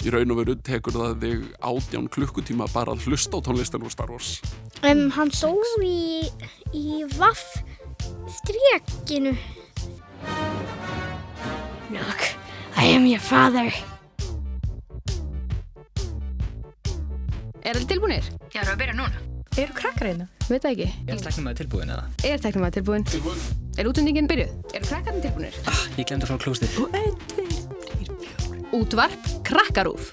Í raun og veru tekur það þig 18 klukkutíma bara að hlusta á tónlistina úr Star Wars. Hann stóð í vaff-strekinu. Look, I am your father. Þið tilbúinir? Já, erum við að byrja núna? Eru krakkar hérna? Veit það ekki. Er tæknimaður tilbúin eða? Er tæknimaður tilbúin? Er útsendingin byrjuð? Eru krakkarnir tilbúinir? Ég glemdi að fá klóstið. Og 1, 2, 3, 4. Útvarp Krakkarúf.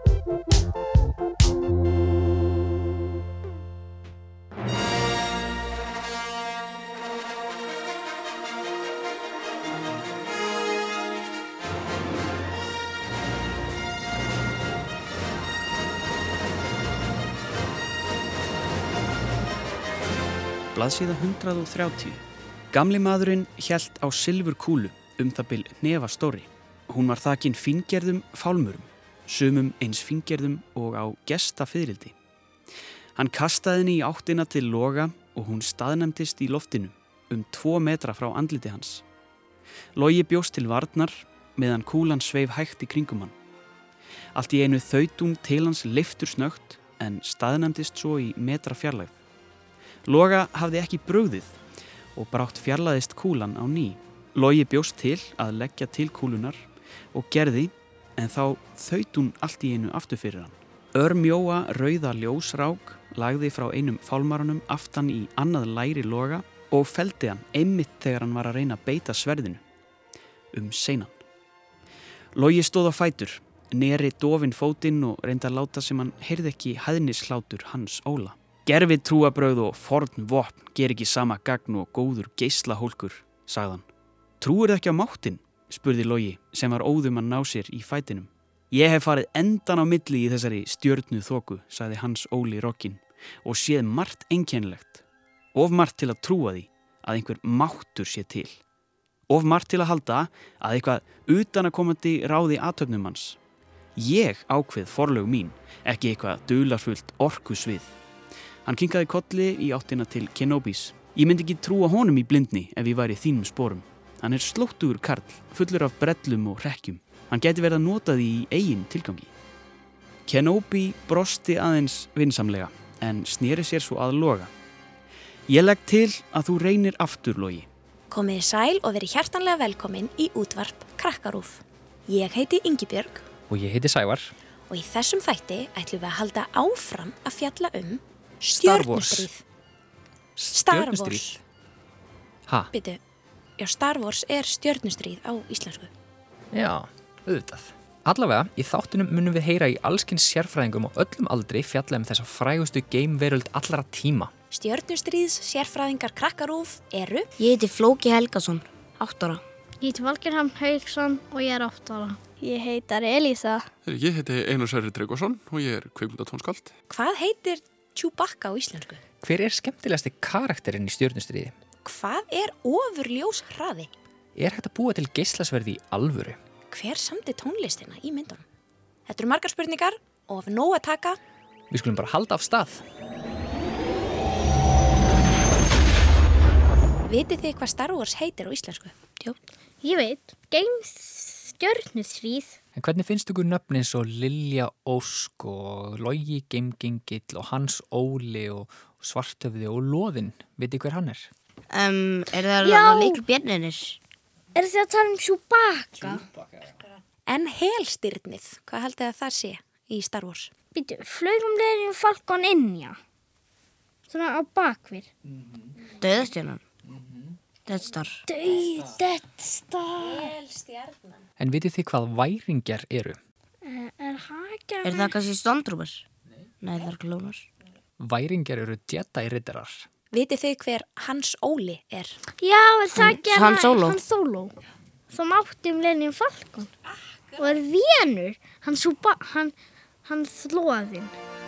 Blaðsíða 130. Gamli maðurinn hélt á silfurkúlu það bil hnefa stóri. Hún var þakin fíngerðum fálmurum, sumum eins fíngerðum og á gestafiðrildi. Hann kastaði henni í áttina til Loga og hún staðnæmdist í loftinu 2 metra frá andliti hans. Logi bjóst til varnar meðan kúlan sveif hægt í kringum hann. Allt í einu þaut hún til hans leiftur snöggt en staðnæmdist svo í metra fjarlægð. Loga hafði ekki brugðið og brátt fjarlæðist kúlan á ný. Logi bjóst til að leggja til kúlunar og gerði, en þá þaut hún allt í einu aftur fyrir hann. Örmjóa rauða ljósrák lagði frá einum fálmarunum aftan í annað læri Loga og felldi hann einmitt þegar hann var að reyna að beita sverðinu seinan. Logi stóð á fætur, neri dofinn fótinn og reyndi að láta sem hann heyrði ekki hæðnishlátur Hans Óla. Gerfið trúabrögð og forn vopn ger ekki sama gagn og góður geislahólkur, sagði hann. Trúir ekki á máttinn, spurði Logi sem var óðum að ná sér í fætinum. Ég hef farið endan á milli í þessari stjörnu þoku, sagði Hans Óli rokkinn og séð margt einkennilegt. Of margt til að trúa því að einhver máttur sé til. Of margt til að halda að eitthvað utanakomandi ráði athöfnum hans. Ég ákveð forlög mín, ekki eitthvað dularfullt orkusvið. Hann kinkaði kolli í áttina til Kenobis. Ég myndi ekki trúa honum í blindni ef ég væri í þínum sporum. Hann er slóttugur karl, fullur af brellum og hrekkjum. Hann gæti verið að nota því í eigin tilgangi. Kenobi brosti aðeins vinsamlega, en sneri sér svo að Loga. Ég legg til að þú reynir aftur, Logi. Komiði sæl og verið hjartanlega velkomin í útvarp Krakkarúf. Ég heiti Ingibjörg. Og ég heiti Sævar. Og í þessum þætti ætlum við að halda áfram að fjalla Star Wars. Stjörnustríð. Ha? Bíddu, já, Star Wars er stjörnustríð á íslensku. Já, auðvitað. Allavega, í þáttunum munum við heyra í allskins sérfræðingum á öllum aldri fjalla þessa frægustu geimveröld allra tíma. Stjörnustríðs sérfræðingar Krakkarúf eru... Ég heiti Flóki Helgason, 8 ára. Ég heiti Valgeir Hamn Hauksson og ég er 8 ára. Ég heitar Elísa. Ég heiti Einar Sverrir Tryggvason og ég er kvikmyndatónskáld. Hvað heitir Chewbacca á íslensku? Hver er skemmtilegasti karakterinn í stjörnustríði? Hvað er ofurljós hraði? Er hægt að búa til geislasverði í alvöru? Hver samdi tónlistina í myndunum? Þetta eru margar spurningar og af nóg að taka. Við skulum bara halda af stað. Vitið þið hvað Star Wars heitir á íslensku? Jú. Ég veit. Stjörnustríð. En hvernig finnst ykkur nöfn eins og Lilja Ósk og Logi Geimgengill og Hans Óli og Svarthöfði og Loðinn? Vitið hver hann er? Er það að leika björninir? Er það að tala Chewbacca? En helstyrnið, hvað haldið að það sé í Star Wars? Býtu, flugum leiðin Falcon inn, já. Svona á bakvið. Dauðastjörnan. Death Star. Death Star. Helstjarnan. En vitið þið hvað væringjar eru? Er það kannski Stormtroopers? Nei, það er klónar. Væringjar eru Jedi-riddarar. Vitið þið hver Hans Óli er? Já, það gerði Han Solo. Þá mátti leiðin Falcon. Og er venur hans Loðinn.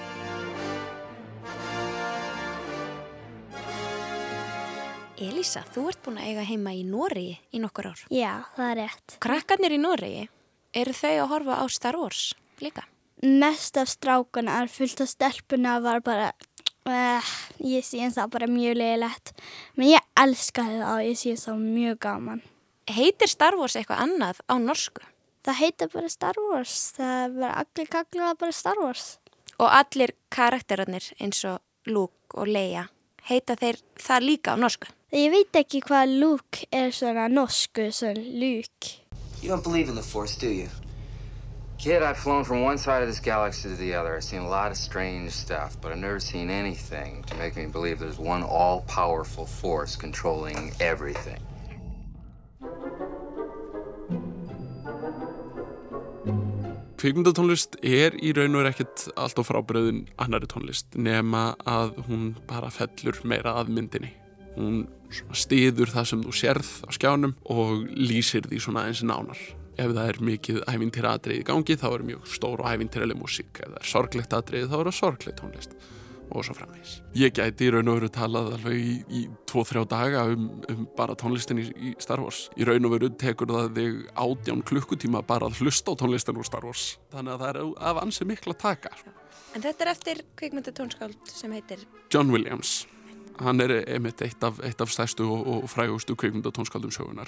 Elísa, þú ert búin að eiga heima í Noregi í nokkur ár. Já, það er rétt. Krakkarnir í Noregi, eru þau að horfa á Star Wars líka? Mest af strákuna er fullt af stelpuna var bara, ég sé það bara mjög leiðilegt. Men ég elskaði það og ég sé það mjög gaman. Heitir Star Wars eitthvað annað á norsku? Það heita bara Star Wars. Það var allir kallað bara Star Wars. Og allir karakterarnir eins og Luke og Leia, heita þeir það líka á norsku? Ég veit ekki hvað Luke svona norsku, svona Luke. You don't believe in the Force, do you? Kid, I've flown from one side of this galaxy to the other. I've seen a lot of strange stuff, but I've never seen anything to make me believe there's one all-powerful force controlling everything. Kvikmyndatónlist í raun og veru ekkert allt of frábrugðin annarri tónlist nema að hún bara fellur meira að myndinni. Hún styður það sem þú sérð á skjánum og lýsir því svona eins nánar. Ef það er mikið ævintýraatriði í gangi þá er mjög stór og ævintýraleg músík. Ef það er sorglegt atriði þá er það sorgleg tónlist og svo framvegis. Ég gæti í raun og veru talað alveg í 2-3 daga um bara tónlistin í Star Wars. Í raun og veru tekur það þig 18 klukkutíma bara að hlusta á tónlistin úr Star Wars. Þannig að það er af ansi mikla taka. En þetta er eftir kvikmyndatónskáld sem heitir? John Williams. Hann er einmitt eitt af stærstu og frægustu kvikmyndatónskáldum sögunar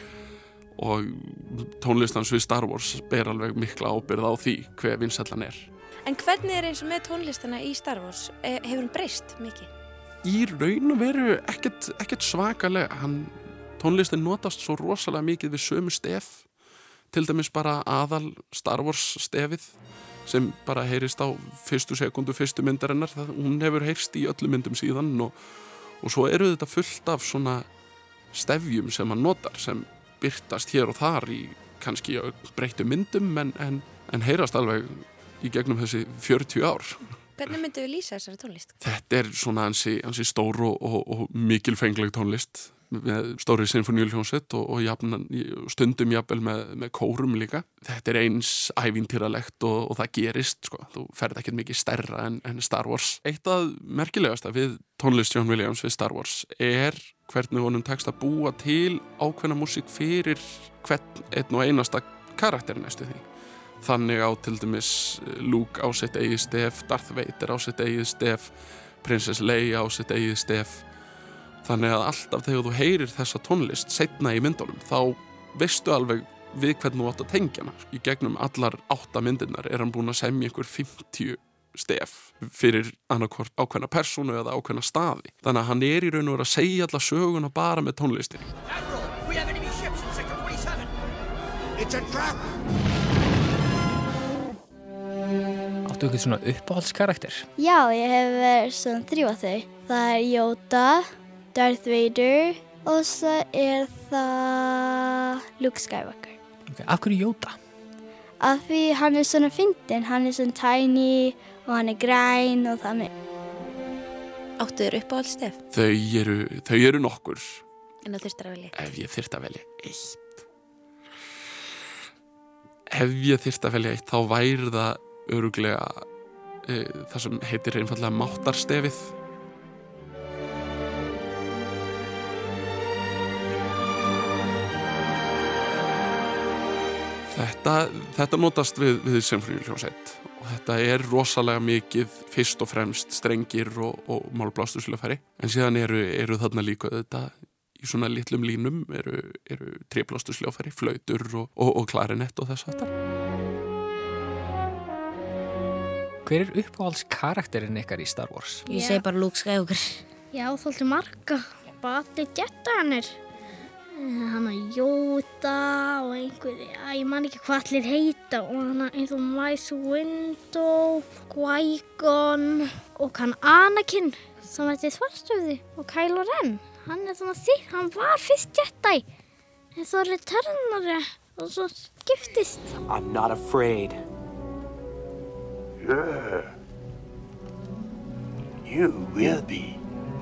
og tónlistans við Star Wars ber alveg mikla ábyrgð á því hver vinsællan er. En hvernig er eins og með tónlistana í Star Wars? Hefur hún breyst mikið? Í raun og veru ekkert svakalega. Tónlistin notast svo rosalega mikið við sömu stef. Til dæmis bara aðal Star Wars stefið sem bara heyrist á fyrstu sekundu fyrstu myndarinnar. Hún hefur heyrst í öllum myndum síðan og svo eru þetta fullt af svona stefjum sem hann notar sem birtast hér og þar í kannski breyttu myndum en heyrast alveg í gegnum þessi 40 ár. Hvernig myndum við lýsa þessari tónlist? Þetta er svona ansi stór og mikilfengleg tónlist með stóri sinfoníuhljómsveit og stundum jafnvel með kórum líka. Þetta er eins ævintýralegt og það gerist, sko. Þú ferð ekkert mikið stærra en Star Wars. Eitt af merkilegasta við tónlist John Williams við Star Wars er hvernig honum tekst að búa til ákveðna músík fyrir hvern einn og einasta karakter næstu því. Þannig á til dæmis Luke á sitt eigið stef, Darth Vader á sitt eigið stef, Princess Leia á sitt eigið stef. Þannig að alltaf þegar þú heyrir þessa tónlist seinna í myndunum þá veistu alveg við hvernig þú átt að tengja hana. Í gegnum allar 8 myndirnar er hann búinn að semja einhver 50 stef fyrir annarkvort ákveðna persónu eða ákveðna staði. Þannig að hann er í raun og veru að segja alla söguna bara með tónlistinni. Admiral, we have enemy ships in sector 27. It's a trap. Áttu eitthvað svona uppáhaldskarakter? Já, ég hef svona 3 af þau. Það er Yoda, Darth Vader og svo er það Luke Skywalker. Okay, af hverju Yoda? Af því hann er svona fyndinn, hann er svona tiny og hann er græn og þannig. Áttu þér uppáhaldsstef? Þau eru nokkur. En þú þyrftir að velja? Ef ég þyrfti að velja eitt þá væri það örugglega það sem heitir einfallega máttarstefið. Þetta notast við sinfoníuhljómsveit og þetta er rosalega mikið fyrst og fremst strengir og málblásturshljóðfæri en síðan eru þarna líka þetta í svona litlum línum eru tréblásturshljóðfæri, flautur og klarinett og þess aftar. Hver er uppáhaldskarakterinn ykkar í Star Wars? Ég segi bara Luke Skywalker. Já, þóldi marga. Bati Jedi hann að Yoda og einhverju, ég man ekki hvað allir heita og hann eins og Mace Windu, Qui-Gon og hann Anakin sem þetta er svarthöfði og Kylo Ren, hann er svona hann var fyrst Jedi en svo returnari og svo giftist. I'm not afraid. Yeah. You will be.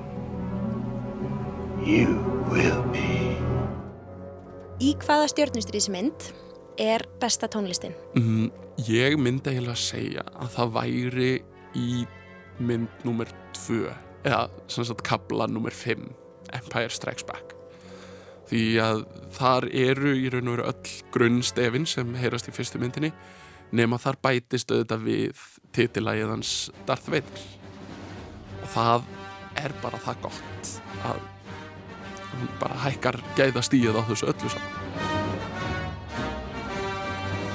You will be. Í hvaða stjörnustríðsmynd er besta tónlistin? Ég myndi eiginlega að segja að það væri í mynd númer 2 eða sem sagt kafla númer 5, Empire Strikes Back. Því að þar eru í raun og veru öll grunnstefin sem heyrast í fyrstu myndinni nema þar bætist auðvitað við titilagið hans Darth Vader. Og það er bara það gott að hún bara hækkar gæðastigið á þessu öllu saman.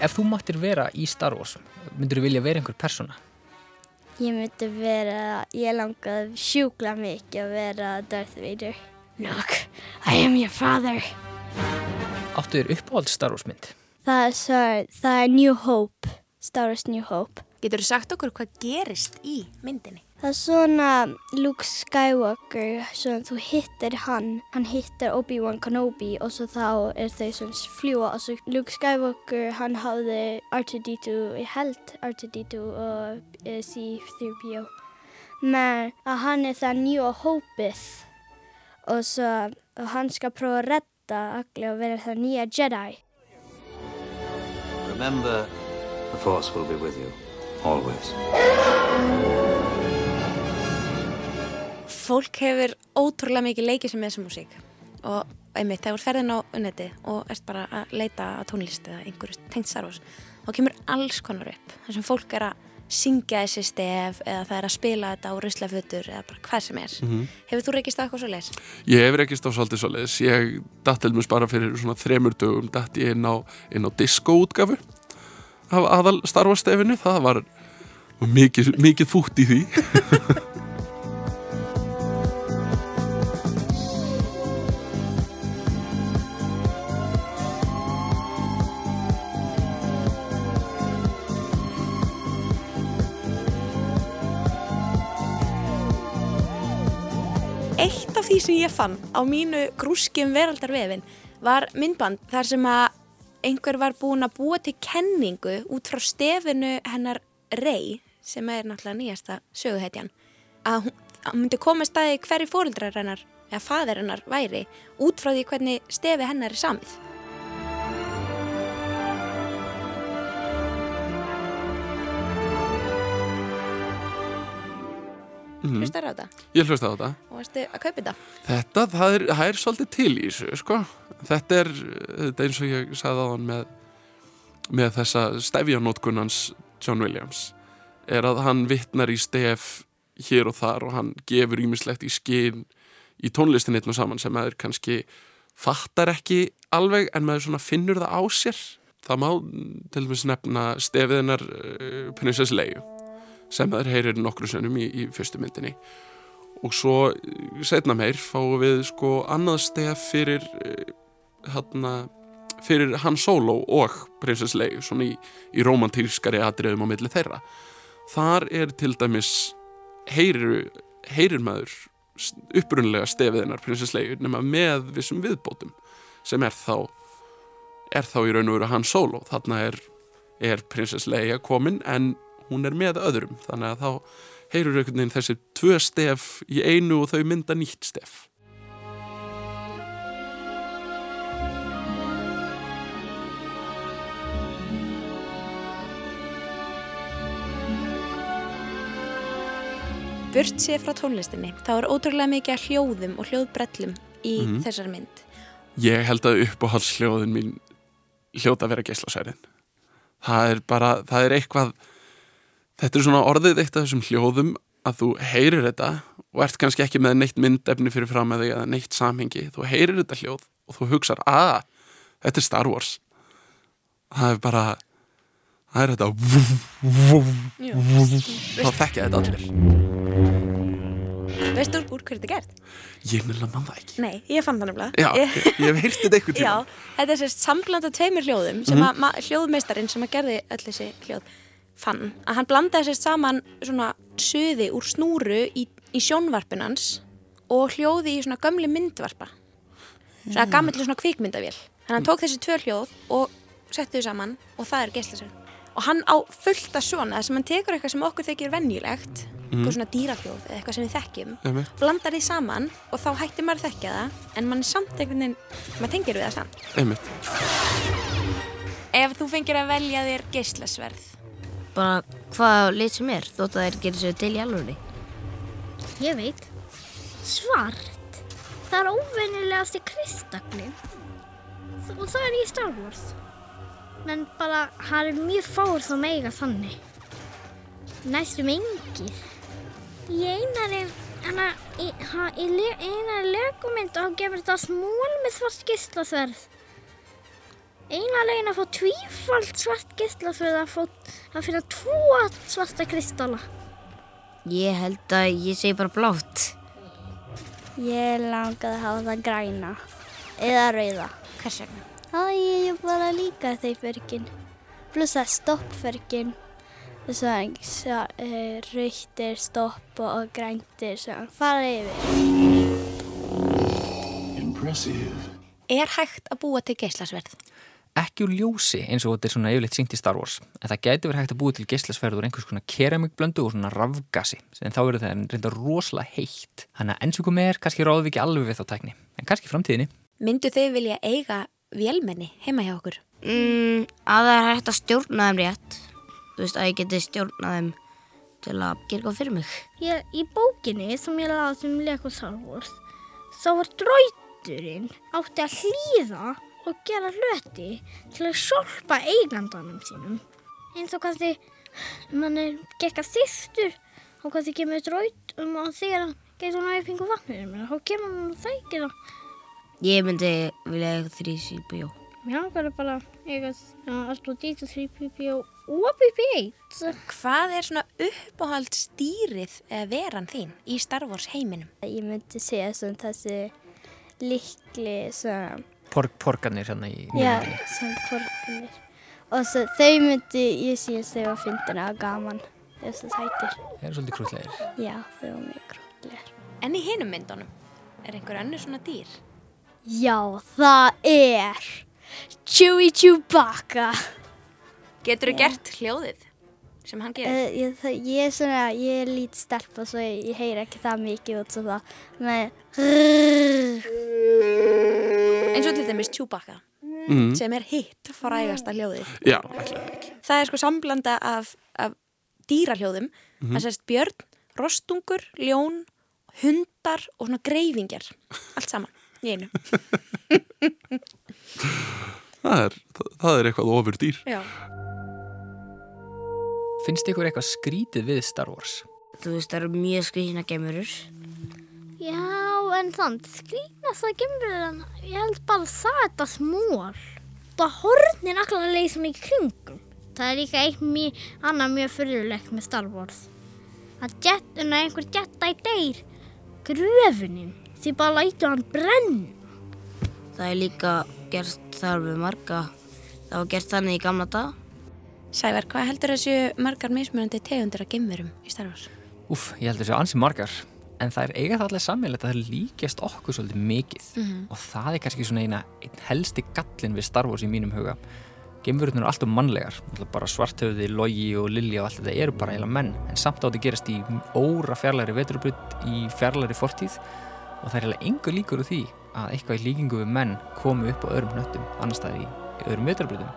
Ef þú máttir vera í Star Wars, myndirðu vilja vera einhver persóna? Ég myndi ég langaði sjúklega mikið að vera Darth Vader. Look, I am your father. Áttu þér uppáhalds Star Wars mynd? Það er New Hope, Star Wars New Hope. Geturðu sagt okkur hvað gerist í myndinni? Það er svona Luke Skywalker, svona þú hittir hann hittir Obi-Wan Kenobi og svo þá þau svona fljúa og svo Luke Skywalker, hann hafði R2-D2, ég held R2-D2 og C-3PO. Men að hann það nýja hópið og svo hann skal prófa að redda allir og vera það nýja Jedi. Remember, the Force will be with you, always. Fólk hefur ótrúlega mikið leikið sem með þessa músík og einmitt þegar þú ferðin á netið og ert bara að leita að tónlist eða einhverju tengt Star Wars þá kemur alls konar upp þar sem fólk að syngja þessi stef eða það að spila þetta á ruslafötur eða bara hvað sem Hefur þú rekist á eitthvað svoleiðis? Ég hef rekist á svolítið svoleiðis. Ég datt til mér bara fyrir svona 3 dögum datt ég inn á disco-útgáfu af aðal Star Wars stefinu. Það var mikið fútt í því. Eitt af því sem ég fann á mínu grúski veraldarvefin var myndband þar sem að einhver var búinn að búa til kenningu út frá stefinu hennar Rey, sem náttúrulega nýjasta söguhetjan, að hún myndi koma staði hverju foreldrar hennar, eða faðir hennar væri, út frá því hvernig stefi hennar samið. Hlustaðu á þetta? Ég hlustaði á þetta. Og varstu að kaupa þetta? Það er svolítið til í þessu, sko. Þetta er eins og ég sagði á hann með þessa stefjanótkunans John Williams, er að hann vitnar í stef hér og þar og hann gefur ýmislegt í skyn í tónlistin einn og saman sem maður kannski fattar ekki alveg en maður svona finnur það á sér. Það má til dæmis nefna stefiðinnar Princess Leia sem þær heyrir nokkru sinnum í fyrstu myndinni og svo seinna meir fáum við sko annað stef fyrir Han Solo og Princess Leia svona í romantískari atriðum á milli þeirra. Þar til dæmis heyrir maður upprunlega stefiðinnar Princess Leia nema með vissum viðbótum sem er þá í raun og veru Han Solo. Þarna er Princess Leia komin en hún er með öðrum, þannig að þá heyrur einhvern veginn þessi 2 stef í einu og þau mynda nýtt stef. Burt séð frá tónlistinni, þá er ótrúlega mikið af hljóðum og hljóðbrellum í þessari mynd. Ég held að uppáhaldshljóðin mín hljóta að vera geislasværin. Það er eitthvað. Þetta er svona orðið eitt af þessum hljóðum að þú heyrir þetta og ert kannski ekki með neitt myndefni fyrir fram með þig eða neitt samhengi. Þú heyrir þetta hljóð og þú hugsar, þetta er Star Wars. Það er þetta þá þekkja þetta allir. Veistu úr hverju þetta gert? Ég nefnilega man það ekki. Nei, ég fann það nefnilega. Já, ég hef heyrt þetta einhvern tíma. Já, þetta er sérst sambland af 2 hljóðum sem hljóðmeistarinn sem gerði öll þessi hljóð fann, að hann blandaði sér saman svona suði úr snúru í sjónvarpinans og hljóði í svona gömli myndvarpa svona gammalli svona kvikmyndavél þannig að hann tók þessi 2 hljóð og setti þau saman og það er geislasvörn og hann á fullt af svona þess að hann tekur eitthvað sem okkur þykir venjulegt eitthvað svona dýrahljóð eða eitthvað sem við þekkjum blandar því saman og þá hættir maður þekkja það en mann er samt einhvern veginn maður tengir við það samt Ef þú fengir að velja þér geislasverð bara hvað lit sem þótt að þeir gerir sér til í alvörunni. Ég veit. Svart. Það er óvenjulegasti kristallinn. Og það er í Star Wars. Men bara, það er mjög fáir þá mega þannig. Næstum engir. Í einari legumynd og gefur þetta smól með svart geislasverð. Eina leiðin að fá tvífalt svart geislasverð að finna 2 svarta kristalla. Ég held að ég segi bara blátt. Ég langaði að hafa það græna eða rauða. Hvers vegna? Ég bara líka þau förkin. Pluss að stoppförkin. Þess að rautt stopp og grænt sem fara yfir. Impressive. Er hægt að búa til geislasverð? Ekki úr ljósi eins og þetta er svona yfirleitt sýnt í Star Wars, en það gæti verið hægt að búa til geislasverð úr einhvers konar keramikblöndu og svona rafgasi, en þá verður það reynda rosalega heitt. Þannig að eins og komið kannski ráðum við ekki alveg við þá tækni, en kannski í framtíðinni. Myndu þau vilja eiga vélmenni heima hjá okkur? Að það er hægt að stjórna þeim rétt. Þú veist að ég geti stjórnað þeim til að gera eitthvað fyrir mig. Í bókinni sem ég las Lego Star Wars, þá var droidurinn átti að hlýða og gera hluti til að hjálpa eigandanum sínum. Eins og kannski mann gekk að þýstur og kannski kemur droid og þegar hann getur hann að upphinga vatnir þá kemur hann og þækir það. Ég myndi vilja eiga 3CPO. Mér langar bara eiga R2-D2, 3PO og BB-8. Hvað er svona uppáhaldsdýrið eða veran þín í Star Wars heiminum? Ég myndi segja svona þessi líkli svona Porgarnir hérna í myndinni. Já, svona porgarnir. Og svo þau myndi, ég síðast þau var fyndina og gaman. Þau er svo sætir. Það er svolítið krútlegir. Já, þau var mjög krútlegir. En í hinum myndunum, er einhver önnur svona dýr? Já, það er Chewie Chewbacca. Geturðu gert hljóðið sem hann gerir? Ég er lítið stelpa svo ég heyri ekki það mikið út svo það. Eins og til dæmis Chewbacca, sem er hitt frægasta hljóðið. Já, ekki. Það er sko samblanda af dýrahljóðum. Það sést björn, rostungur, ljón, hundar og svona greifingjar. Allt saman í einu. Það er eitthvað ofur dýr. Já. Finnst ykkur eitthvað skrítið við Star Wars? Þú veist, það eru mjög skrýtnar geimverur. Já, en þannig skrýtnasta geimverur, ég held bara það þetta smól. Það hornin allar leið svo mikið kringum. Það er líka annað mjög furðulegt með Star Wars. Að einhver Jedi deyr gröfunin, því bara lætur hann brenna. Það er líka gert þar við marga. Það var gert þannig í gamla daga. Sævar, hvað heldur þessu margar mismunandi tegundir af geimverum í Star Wars? Ég held þessu ansi margar, en það er eiga það allir sammeilegt að það líkjast okkur svolítið mikið. Og það er kannski svona einn helsti gallinn við Star Wars í mínum huga. Geimverurnar eru alltaf mannlegar, bara Svarthöfði, Logi og Lilja og allt þetta eru bara eiginlega menn, en samt átti gerast í óra fjarlægri vetrarbraut í fjarlægri fortíð og það er eiginlega engu líkur úr því að eitthvað í líkingu við menn komi upp á öðrum hnöttum, annars staðar í öðrum vetrarbrautum.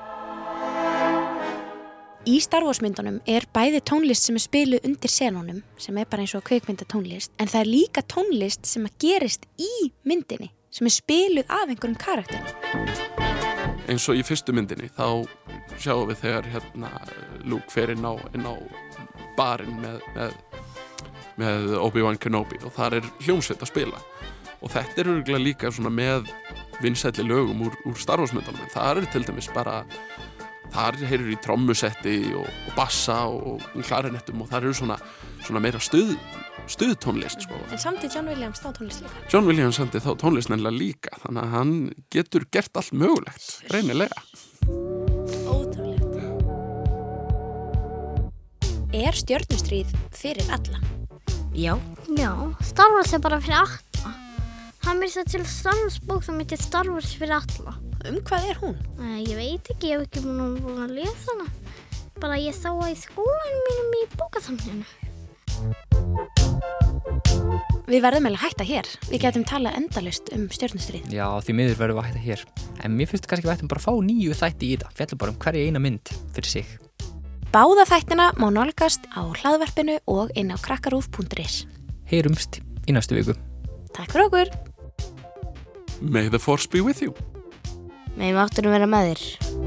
Í Star Wars myndunum er bæði tónlist sem er spiluð undir senunum, sem er bara eins og kvikmyndatónlist, en það er líka tónlist sem gerist í myndinni, sem er spiluð af einhverjum karakterum. Eins og í fyrstu myndinni, þá sjáum við þegar Luke fer inn á barinn með Obi-Wan Kenobi og þar er hljómsveit að spila. Og þetta er örugglega líka svona með vinsælli lögum úr Star Wars myndunum. Það er til dæmis bara þar heyrir í trommusetti og bassa og klarinettum og þar eru svona meira stuðtónlist sko. En samti John Williams þá tónlist líka? John Williams samti þá tónlist nefnilega líka, þannig að hann getur gert allt mögulegt, reynilega. Ótrúlegt. Er stjörnustríð fyrir alla? Já. Já, Star Wars er bara fyrir alla. Það er til Star Wars bók sem heitir Star Wars fyrir alla. Hvað er hún? Ég veit ekki, ég hef ekki búin að lesa hana. Bara ég sá það í skólanum mínum í bókasamninu. Við verðum eiginlega hætta hér. Við getum talað endalaust stjörnustríð. Já, því miður verðum við hætta hér. En mér finnst kannski við ættum bara að fá 9 þætti í þetta. Fjallum bara hverja eina mynd fyrir sig. Báða þættina má nálgast á hlaðvarpinu og inn á krakkarúf.is. Heyrumst í næstu viku. Takk fyrir okkur. May the force be with you. May mátturinn vera með þér.